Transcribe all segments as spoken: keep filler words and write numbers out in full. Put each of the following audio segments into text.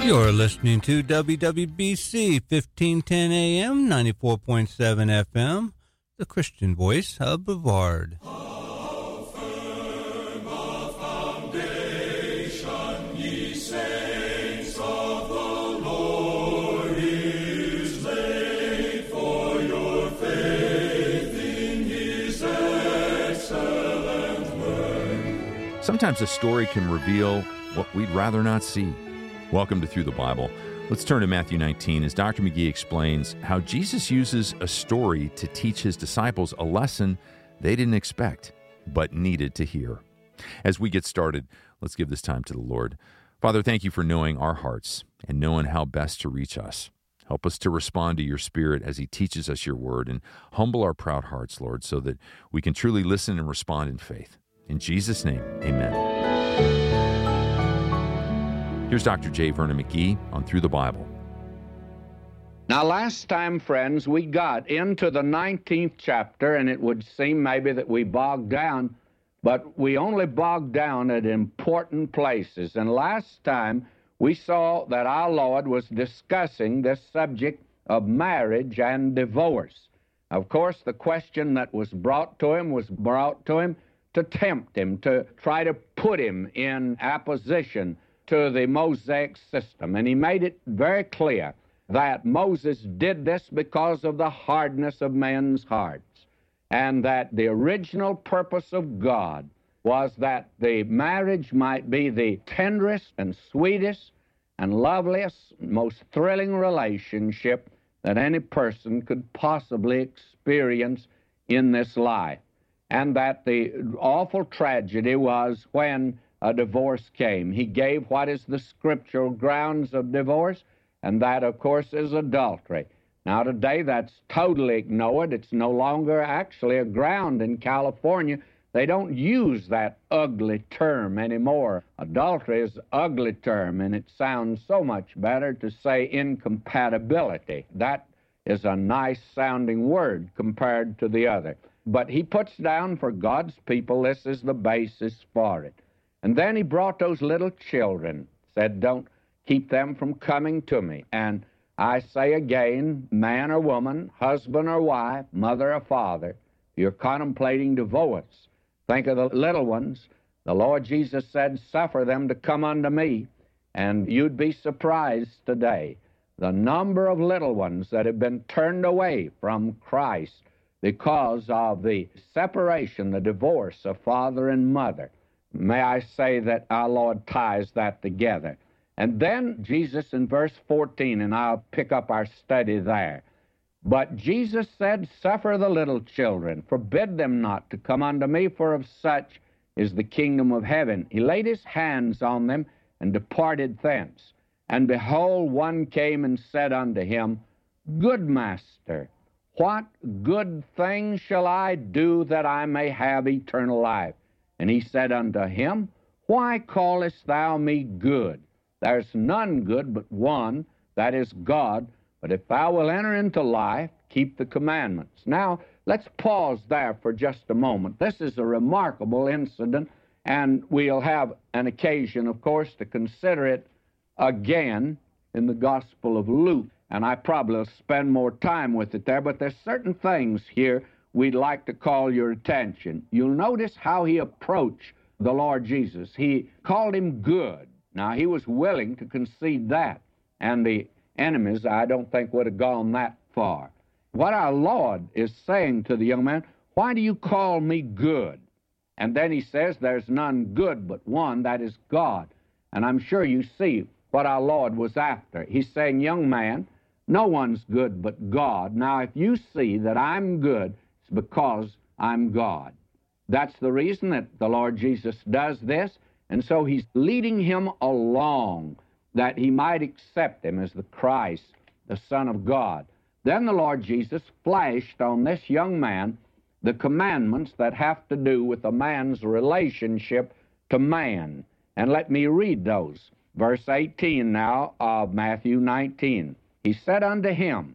You're listening to W W B C fifteen ten A M, ninety-four point seven F M, the Christian voice of Brevard. How firm a foundation, ye saints of the Lord, is laid for your faith in his excellent word. Sometimes a story can reveal what we'd rather not see. Welcome to Through the Bible. Let's turn to Matthew nineteen as Doctor McGee explains how Jesus uses a story to teach his disciples a lesson they didn't expect, but needed to hear. As we get started, let's give this time to the Lord. Father, thank you for knowing our hearts and knowing how best to reach us. Help us to respond to your Spirit as he teaches us your word, and humble our proud hearts, Lord, so that we can truly listen and respond in faith. In Jesus' name, amen. Here's Doctor J. Vernon McGee on Through the Bible. Now, last time, friends, we got into the nineteenth chapter, and it would seem maybe that we bogged down, but we only bogged down at important places. And last time, we saw that our Lord was discussing this subject of marriage and divorce. Of course, the question that was brought to him was brought to him to tempt him, to try to put him in opposition to the Mosaic system. And he made it very clear that Moses did this because of the hardness of men's hearts, and that the original purpose of God was that the marriage might be the tenderest and sweetest and loveliest, most thrilling relationship that any person could possibly experience in this life. And that the awful tragedy was when a divorce came. He gave what is the scriptural grounds of divorce, and that, of course, is adultery. Now, today, that's totally ignored. It's no longer actually a ground in California. They don't use that ugly term anymore. Adultery is an ugly term, and it sounds so much better to say incompatibility. That is a nice-sounding word compared to the other. But he puts down for God's people, this is the basis for it. And then he brought those little children, said, don't keep them from coming to me. And I say again, man or woman, husband or wife, mother or father, if you're contemplating divorce, think of the little ones. The Lord Jesus said, suffer them to come unto me. And you'd be surprised today, the number of little ones that have been turned away from Christ because of the separation, the divorce of father and mother. May I say that our Lord ties that together. And then Jesus in verse fourteen, and I'll pick up our study there. But Jesus said, suffer the little children, forbid them not to come unto me, for of such is the kingdom of heaven. He laid his hands on them and departed thence. And behold, one came and said unto him, Good master, what good thing shall I do that I may have eternal life? And he said unto him, Why callest thou me good? There's none good but one, that is God. But if thou wilt enter into life, keep the commandments. Now, let's pause there for just a moment. This is a remarkable incident, and we'll have an occasion, of course, to consider it again in the Gospel of Luke. And I probably will spend more time with it there, but there's certain things here we'd like to call your attention. You'll notice how he approached the Lord Jesus. He called him good. Now, he was willing to concede that, and the enemies, I don't think, would have gone that far. What our Lord is saying to the young man, why do you call me good? And then he says, there's none good but one, that is God. And I'm sure you see what our Lord was after. He's saying, young man, no one's good but God. Now, if you see that I'm good, because I'm God. That's the reason that the Lord Jesus does this, and so he's leading him along that he might accept him as the Christ, the Son of God. Then the Lord Jesus flashed on this young man the commandments that have to do with a man's relationship to man. And let me read those. Verse eighteen now of Matthew nineteen. He said unto him,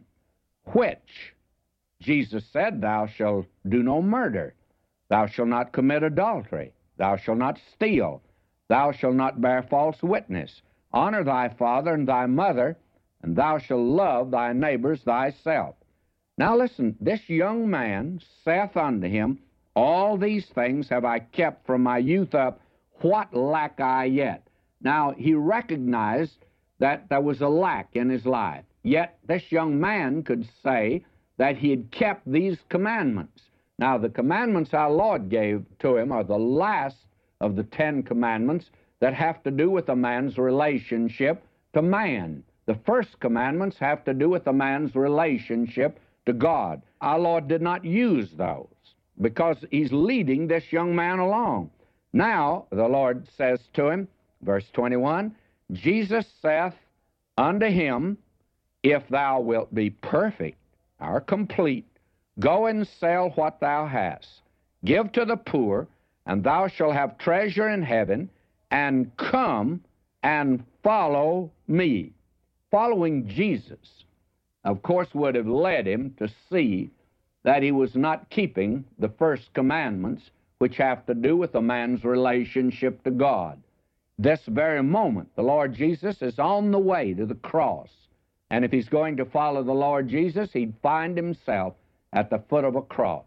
which? Jesus said, thou shalt do no murder. Thou shalt not commit adultery. Thou shalt not steal. Thou shalt not bear false witness. Honor thy father and thy mother, and thou shalt love thy neighbors thyself. Now listen, this young man saith unto him, All these things have I kept from my youth up. What lack I yet? Now, he recognized that there was a lack in his life. Yet this young man could say that he had kept these commandments. Now, the commandments our Lord gave to him are the last of the Ten Commandments that have to do with a man's relationship to man. The first commandments have to do with a man's relationship to God. Our Lord did not use those because he's leading this young man along. Now, the Lord says to him, verse twenty-one, Jesus saith unto him, If thou wilt be perfect or complete, go and sell what thou hast, give to the poor, and thou shalt have treasure in heaven, and come and follow me. Following Jesus, of course, would have led him to see that he was not keeping the first commandments, which have to do with a man's relationship to God. This very moment, the Lord Jesus is on the way to the cross, and if he's going to follow the Lord Jesus, he'd find himself at the foot of a cross.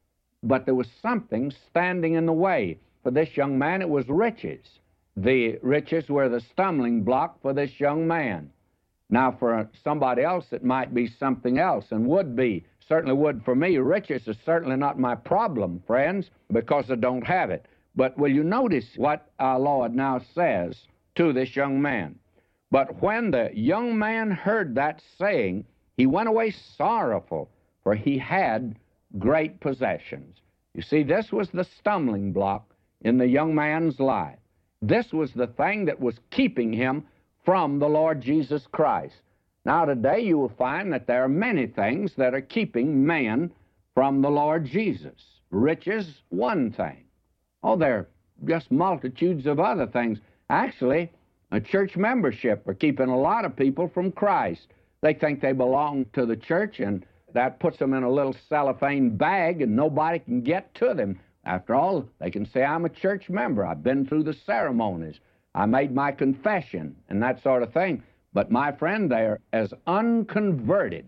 But there was something standing in the way for this young man. It was riches. The riches were the stumbling block for this young man. Now, for somebody else, it might be something else, and would be. Certainly would for me. Riches is certainly not my problem, friends, because I don't have it. But will you notice what our Lord now says to this young man? But when the young man heard that saying, he went away sorrowful, for he had great possessions. You see, this was the stumbling block in the young man's life. This was the thing that was keeping him from the Lord Jesus Christ. Now, today you will find that there are many things that are keeping man from the Lord Jesus. Riches, one thing. Oh, there are just multitudes of other things. Actually, a church membership are keeping a lot of people from Christ. They think they belong to the church, and that puts them in a little cellophane bag, and nobody can get to them. After all, they can say, I'm a church member. I've been through the ceremonies. I made my confession, and that sort of thing. But my friend, they're as unconverted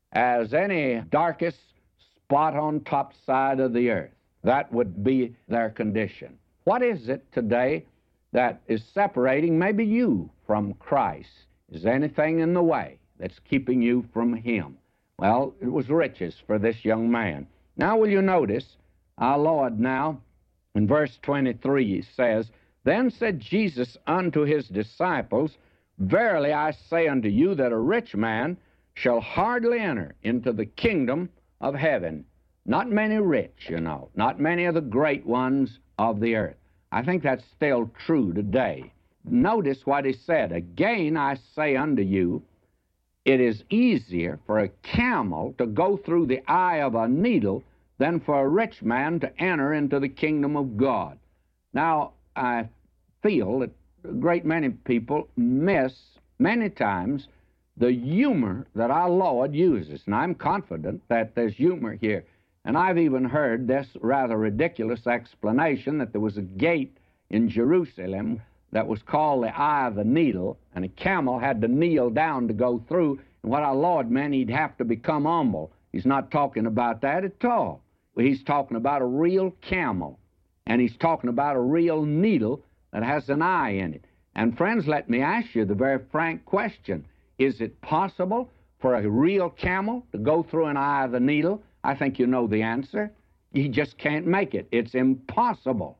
as any darkest spot on top side of the earth. That would be their condition. What is it today that is separating maybe you from Christ? Is anything in the way that's keeping you from him? Well, it was riches for this young man. Now, will you notice, our Lord now, in verse twenty-three, says, Then said Jesus unto his disciples, Verily I say unto you that a rich man shall hardly enter into the kingdom of heaven. Not many rich, you know, not many of the great ones of the earth. I think that's still true today. Notice what he said. Again I say unto you, it is easier for a camel to go through the eye of a needle than for a rich man to enter into the kingdom of God. Now, I feel that a great many people miss, many times, the humor that our Lord uses. And I'm confident that there's humor here. And I've even heard this rather ridiculous explanation that there was a gate in Jerusalem that was called the Eye of the Needle, and a camel had to kneel down to go through. And what our Lord meant, he'd have to become humble. He's not talking about that at all. He's talking about a real camel, and he's talking about a real needle that has an eye in it. And friends, let me ask you the very frank question. Is it possible for a real camel to go through an eye of the needle? I think you know the answer. He just can't make it. It's impossible.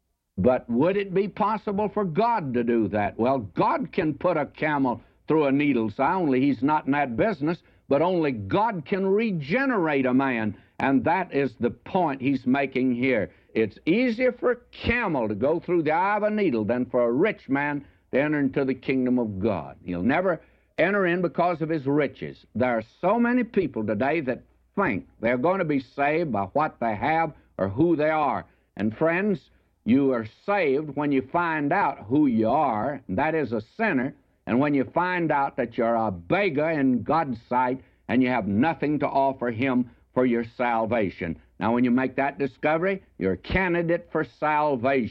But would it be possible for God to do that? Well, God can put a camel through a needle's eye, only he's not in that business, but only God can regenerate a man. And that is the point he's making here. It's easier for a camel to go through the eye of a needle than for a rich man to enter into the kingdom of God. He'll never enter in because of his riches. There are so many people today that think they're going to be saved by what they have or who they are. And friends, you are saved when you find out who you are, and that is a sinner, and when you find out that you're a beggar in God's sight and you have nothing to offer him for your salvation. Now, when you make that discovery, you're a candidate for salvation.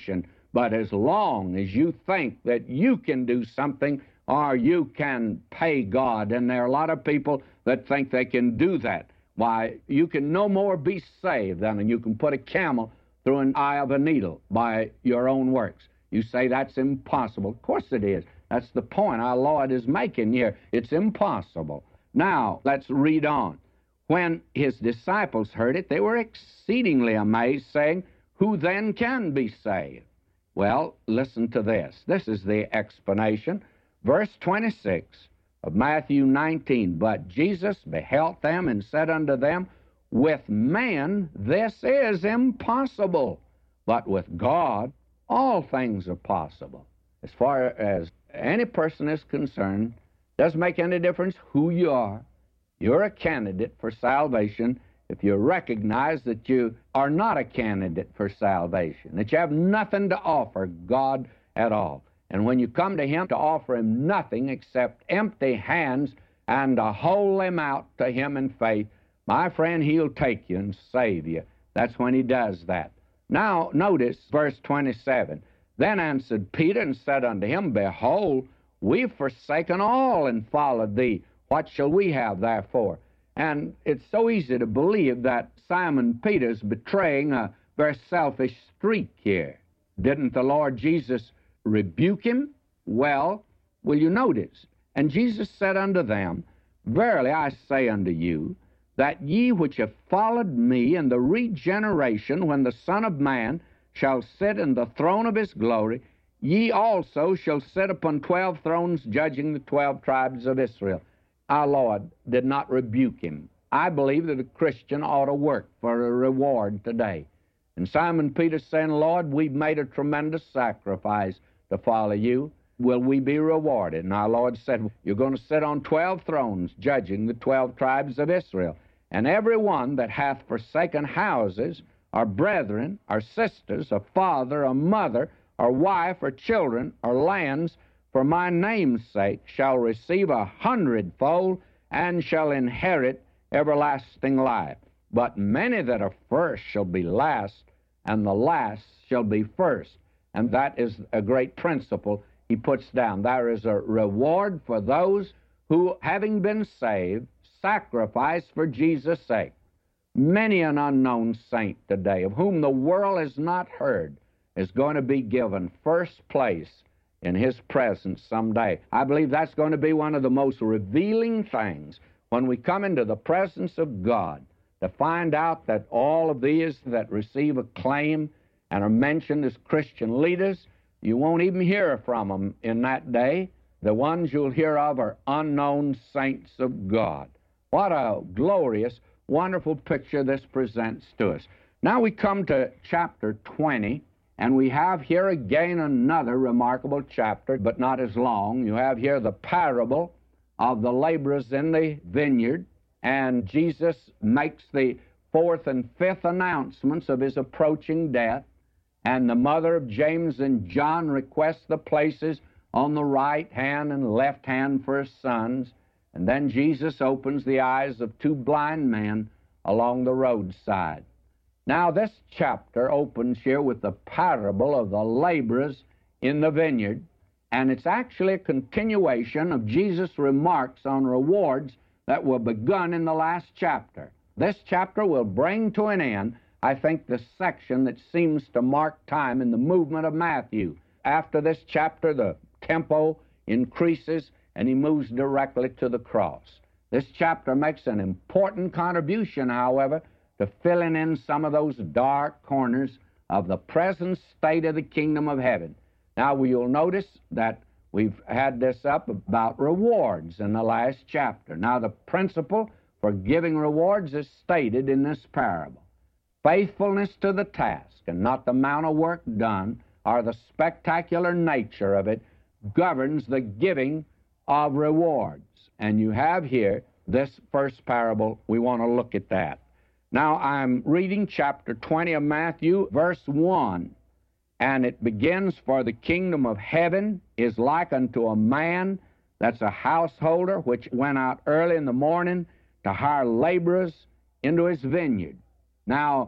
But as long as you think that you can do something or you can pay God, and there are a lot of people that think they can do that, why, you can no more be saved than you can put a camel through an eye of a needle by your own works. You say that's impossible. Of course it is. That's the point our Lord is making here. It's impossible. Now, let's read on. When his disciples heard it, they were exceedingly amazed, saying, "Who then can be saved?" Well, listen to this. This is the explanation. Verse twenty-six of Matthew nineteen, "But Jesus beheld them and said unto them, With man this is impossible, but with God all things are possible." As far as any person is concerned, doesn't make any difference who you are. You're a candidate for salvation if you recognize that you are not a candidate for salvation, that you have nothing to offer God at all. And when you come to Him to offer Him nothing except empty hands and to hold them out to Him in faith, my friend, He'll take you and save you. That's when He does that. Now, notice verse twenty-seven. "Then answered Peter and said unto him, Behold, we've forsaken all and followed thee. What shall we have therefore?" And it's so easy to believe that Simon Peter's betraying a very selfish streak here. Didn't the Lord Jesus rebuke him? Well, will you notice? "And Jesus said unto them, Verily I say unto you, that ye which have followed me in the regeneration, when the Son of Man shall sit in the throne of his glory, ye also shall sit upon twelve thrones, judging the twelve tribes of Israel." Our Lord did not rebuke him. I believe that a Christian ought to work for a reward today. And Simon Peter saying, "Lord, we've made a tremendous sacrifice to follow you. Will we be rewarded?" And our Lord said, "You're going to sit on twelve thrones, judging the twelve tribes of Israel. And every one that hath forsaken houses, or brethren, or sisters, or father, or mother, or wife, or children, or lands, for my name's sake, shall receive a hundredfold, and shall inherit everlasting life. But many that are first shall be last, and the last shall be first." And that is a great principle he puts down. There is a reward for those who, having been saved, sacrifice for Jesus' sake. Many an unknown saint today, of whom the world has not heard, is going to be given first place in His presence someday. I believe that's going to be one of the most revealing things when we come into the presence of God, to find out that all of these that receive acclaim and are mentioned as Christian leaders, you won't even hear from them in that day. The ones you'll hear of are unknown saints of God. What a glorious, wonderful picture this presents to us. Now we come to chapter twenty, and we have here again another remarkable chapter, but not as long. You have here the parable of the laborers in the vineyard, and Jesus makes the fourth and fifth announcements of His approaching death, and the mother of James and John requests the places on the right hand and left hand for his sons, and then Jesus opens the eyes of two blind men along the roadside. Now, this chapter opens here with the parable of the laborers in the vineyard, and it's actually a continuation of Jesus' remarks on rewards that were begun in the last chapter. This chapter will bring to an end, I think, the section that seems to mark time in the movement of Matthew. After this chapter, the tempo increases, and he moves directly to the cross. This chapter makes an important contribution, however, to filling in some of those dark corners of the present state of the kingdom of heaven. Now, you'll notice that we've had this up about rewards in the last chapter. Now, the principle for giving rewards is stated in this parable. Faithfulness to the task, and not the amount of work done or the spectacular nature of it, governs the giving of rewards. And you have here this first parable. We want to look at that. Now, I'm reading chapter twenty of Matthew, verse one, and it begins, "For the kingdom of heaven is like unto a man that's a householder, which went out early in the morning to hire laborers into his vineyard." Now,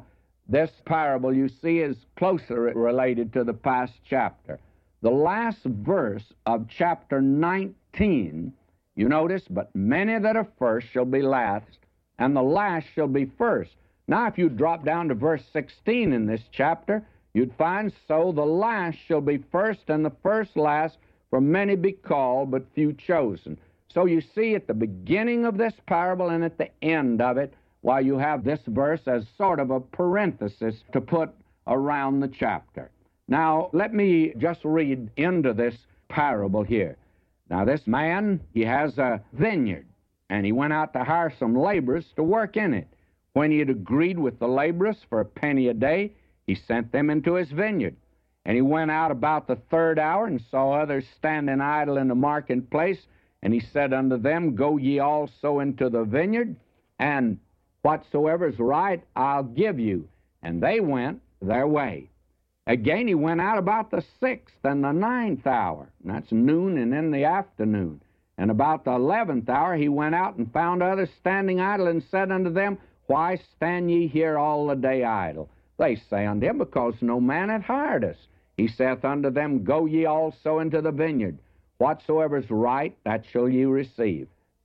this parable, you see, is closer related to the past chapter. The last verse of chapter nineteen, you notice, but many that are first shall be last, and the last shall be first. Now, if you drop down to verse sixteen in this chapter, you'd find, so the last shall be first, and the first last, for many be called, but few chosen. So you see at the beginning of this parable and at the end of it, why you have this verse as sort of a parenthesis to put around the chapter. Now, let me just read into this parable here. Now, this man, he has a vineyard, and he went out to hire some laborers to work in it. When he had agreed with the laborers for a penny a day, he sent them into his vineyard. And he went out about the third hour and saw others standing idle in the marketplace, and he said unto them, Go ye also into the vineyard, and whatsoever is right I'll give you. And they went their way. Again he went out about the sixth and the ninth hour, and that's noon and in the afternoon. And about the eleventh hour he went out and found others standing idle, and said unto them, Why stand ye here all the day idle? They say unto him, Because no man hath hired us. He saith unto them, Go ye also into the vineyard. Whatsoever is right, that shall ye receive.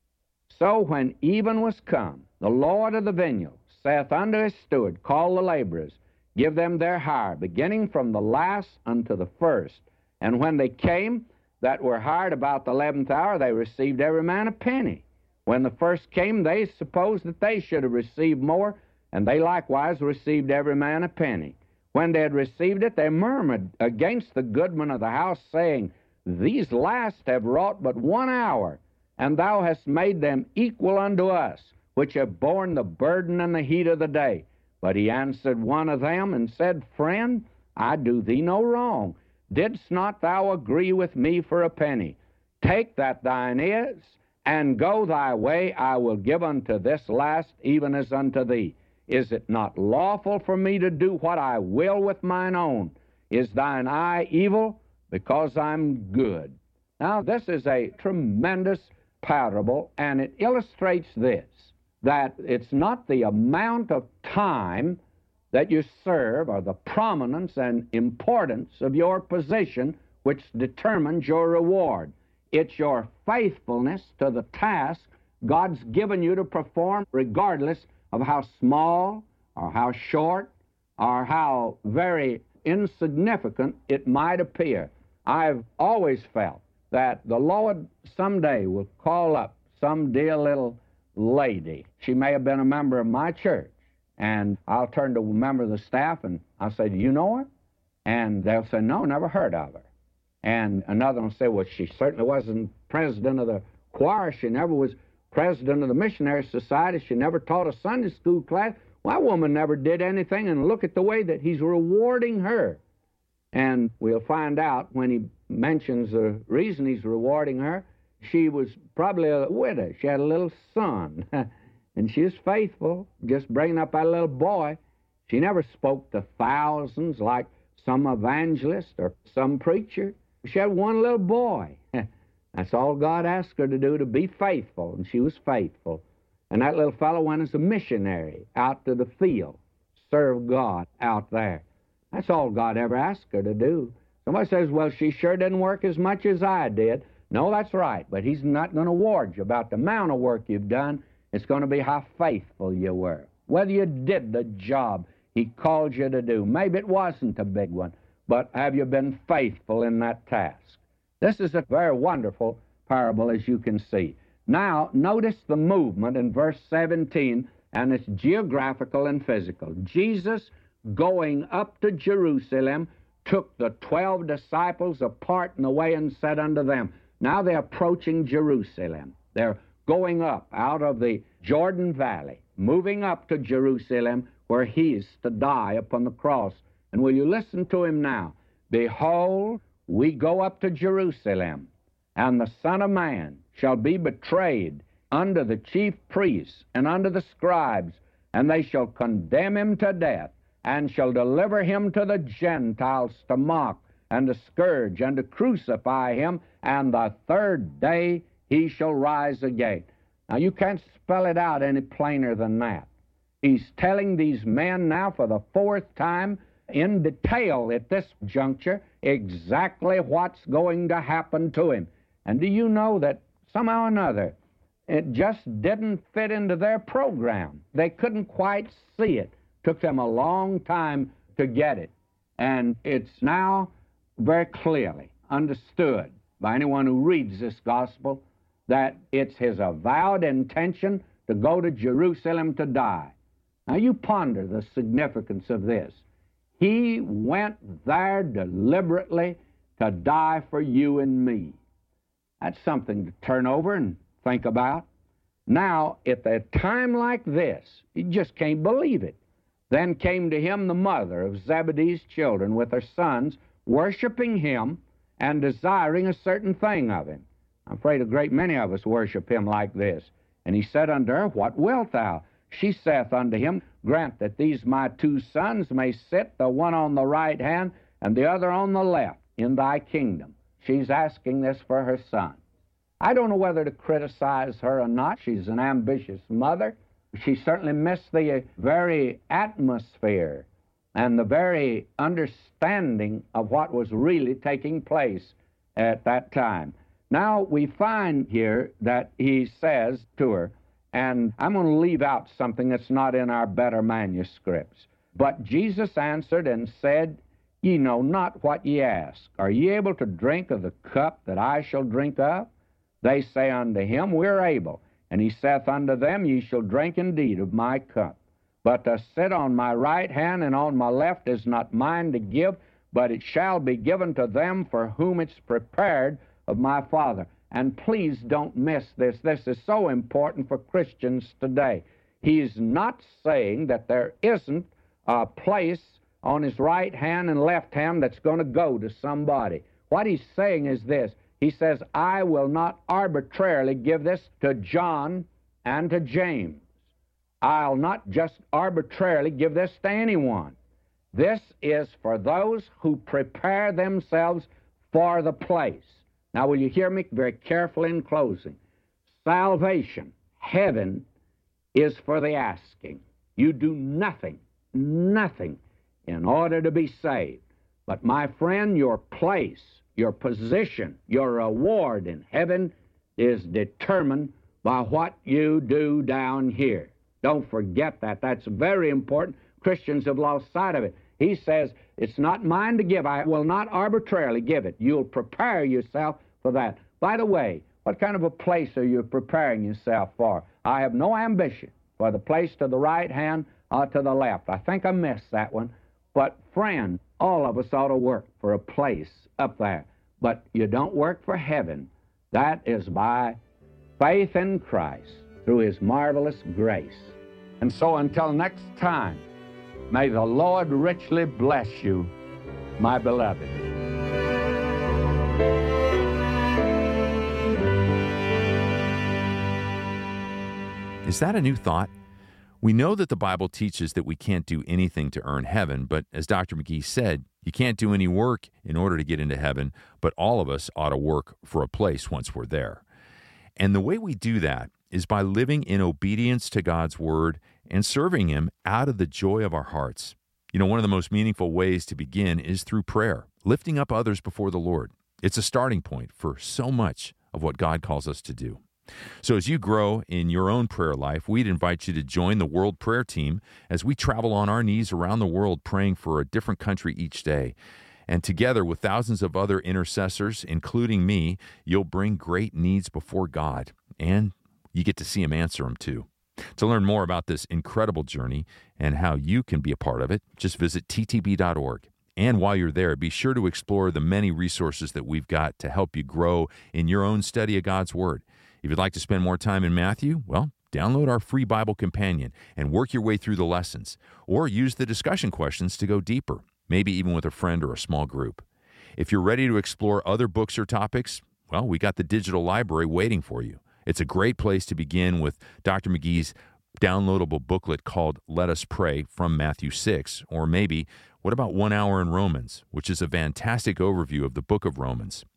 So when even was come, the Lord of the vineyard saith unto his steward, Call the laborers, give them their hire, beginning from the last unto the first. And when they came that were hired about the eleventh hour, they received every man a penny. When the first came, they supposed that they should have received more, and they likewise received every man a penny. When they had received it, they murmured against the goodman of the house, saying, These last have wrought but one hour, and thou hast made them equal unto us, which have borne the burden and the heat of the day. But he answered one of them, and said, Friend, I do thee no wrong. Didst not thou agree with me for a penny? Take that thine is, and go thy way. I will give unto this last even as unto thee. Is it not lawful for me to do what I will with mine own? Is thine eye evil? Because I'm good. Now, this is a tremendous parable, and it illustrates this, that it's not the amount of time that you serve or the prominence and importance of your position which determines your reward. It's your faithfulness to the task God's given you to perform, regardless of how small or how short or how very insignificant it might appear. I've always felt that the Lord someday will call up some dear little lady. She may have been a member of my church, and I'll turn to a member of the staff and I'll say, Do you know her? And they'll say, No, never heard of her. And another will say, Well, she certainly wasn't president of the choir. She never was president of the missionary society. She never taught a Sunday school class. Well, that woman never did anything, and look at the way that he's rewarding her. And we'll find out when he mentions the reason he's rewarding her. She was probably a widow. She had a little son, and she was faithful, just bringing up that little boy. She never spoke to thousands like some evangelist or some preacher. She had one little boy. That's all God asked her to do, to be faithful, and she was faithful. And that little fellow went as a missionary out to the field, serve God out there. That's all God ever asked her to do. Somebody says, Well, she sure didn't work as much as I did. No, that's right, but he's not going to award you about the amount of work you've done. It's going to be how faithful you were, whether you did the job he called you to do. Maybe it wasn't a big one, but have you been faithful in that task? This is a very wonderful parable, as you can see. Now, notice the movement in verse seventeen, and it's geographical and physical. Jesus, going up to Jerusalem, took the twelve disciples apart in the way and said unto them. Now they're approaching Jerusalem. They're going up out of the Jordan Valley, moving up to Jerusalem, where he is to die upon the cross. And will you listen to him now? Behold, we go up to Jerusalem, and the Son of Man shall be betrayed unto the chief priests and unto the scribes, and they shall condemn him to death, and shall deliver him to the Gentiles to mock, and to scourge, and to crucify him, and the third day he shall rise again. Now, you can't spell it out any plainer than that. He's telling these men now for the fourth time in detail at this juncture exactly what's going to happen to him. And do you know that somehow or another it just didn't fit into their program? They couldn't quite see it. Took them a long time to get it. And it's now very clearly understood by anyone who reads this gospel that it's his avowed intention to go to Jerusalem to die. Now you ponder the significance of this. He went there deliberately to die for you and me. That's something to turn over and think about. Now, at a time like this, you just can't believe it. Then came to him the mother of Zebedee's children with her sons, worshiping him and desiring a certain thing of him. I'm afraid a great many of us worship him like this. And he said unto her, What wilt thou? She saith unto him, Grant that these my two sons may sit, the one on the right hand and the other on the left, in thy kingdom. She's asking this for her son. I don't know whether to criticize her or not. She's an ambitious mother. She certainly missed the very atmosphere and the very understanding of what was really taking place at that time. Now we find here that he says to her, and I'm going to leave out something that's not in our better manuscripts. But Jesus answered and said, Ye know not what ye ask. Are ye able to drink of the cup that I shall drink of? They say unto him, We're able. And he saith unto them, Ye shall drink indeed of my cup. But to sit on my right hand and on my left is not mine to give, but it shall be given to them for whom it's prepared of my Father. And please don't miss this. This is so important for Christians today. He's not saying that there isn't a place on his right hand and left hand that's going to go to somebody. What he's saying is this. He says, I will not arbitrarily give this to John and to James. I'll not just arbitrarily give this to anyone. This is for those who prepare themselves for the place. Now, will you hear me very carefully in closing? Salvation, heaven, is for the asking. You do nothing, nothing in order to be saved. But, my friend, your place, your position, your reward in heaven is determined by what you do down here. Don't forget that. That's very important. Christians have lost sight of it. He says, it's not mine to give. I will not arbitrarily give it. You'll prepare yourself for that. By the way, what kind of a place are you preparing yourself for? I have no ambition for the place to the right hand or to the left. I think I missed that one. But, friend, all of us ought to work for a place up there. But you don't work for heaven. That is by faith in Christ through his marvelous grace. And so until next time, may the Lord richly bless you, my beloved. Is that a new thought? We know that the Bible teaches that we can't do anything to earn heaven, but as Doctor McGee said, you can't do any work in order to get into heaven, but all of us ought to work for a place once we're there. And the way we do that is by living in obedience to God's Word and serving Him out of the joy of our hearts. You know, one of the most meaningful ways to begin is through prayer, lifting up others before the Lord. It's a starting point for so much of what God calls us to do. So as you grow in your own prayer life, we'd invite you to join the World Prayer Team as we travel on our knees around the world praying for a different country each day. And together with thousands of other intercessors, including me, you'll bring great needs before God, and you get to see Him answer them too. To learn more about this incredible journey and how you can be a part of it, just visit T T B dot org. And while you're there, be sure to explore the many resources that we've got to help you grow in your own study of God's Word. If you'd like to spend more time in Matthew, well, download our free Bible companion and work your way through the lessons, or use the discussion questions to go deeper, maybe even with a friend or a small group. If you're ready to explore other books or topics, well, we got the digital library waiting for you. It's a great place to begin with Doctor McGee's downloadable booklet called Let Us Pray from Matthew six, or maybe, what about One Hour in Romans, which is a fantastic overview of the book of Romans.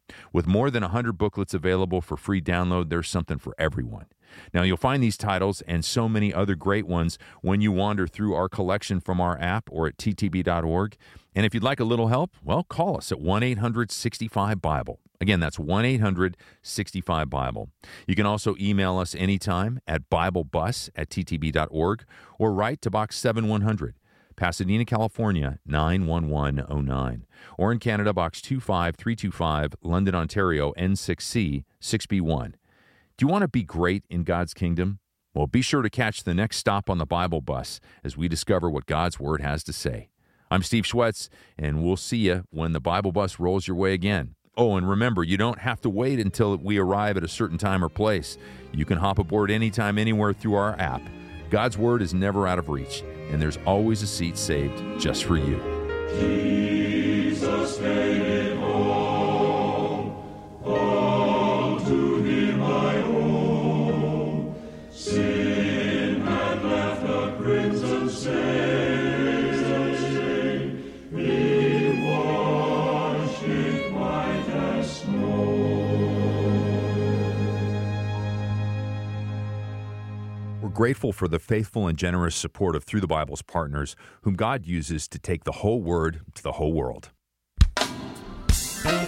With more than one hundred booklets available for free download, there's something for everyone. Now, you'll find these titles and so many other great ones when you wander through our collection from our app or at t t b dot org. And if you'd like a little help, well, call us at one eight hundred sixty-five Bible. Again, that's one eight hundred sixty-five Bible. You can also email us anytime at biblebus at t t b dot org or write to Box seven one hundred, Pasadena, California, nine one one oh nine. Or in Canada, Box two five three two five, London, Ontario, N six C six B one. Do you want to be great in God's kingdom? Well, be sure to catch the next stop on the Bible Bus as we discover what God's Word has to say. I'm Steve Schwetz, and we'll see you when the Bible Bus rolls your way again. Oh, and remember, you don't have to wait until we arrive at a certain time or place. You can hop aboard anytime, anywhere through our app. God's Word is never out of reach, and there's always a seat saved just for you. Jesus made it all, all to Him I owe. Sin had left a crimson stain, He washed it white as snow. We're grateful for the faithful and generous support of Through the Bible's partners, whom God uses to take the whole Word to the whole world.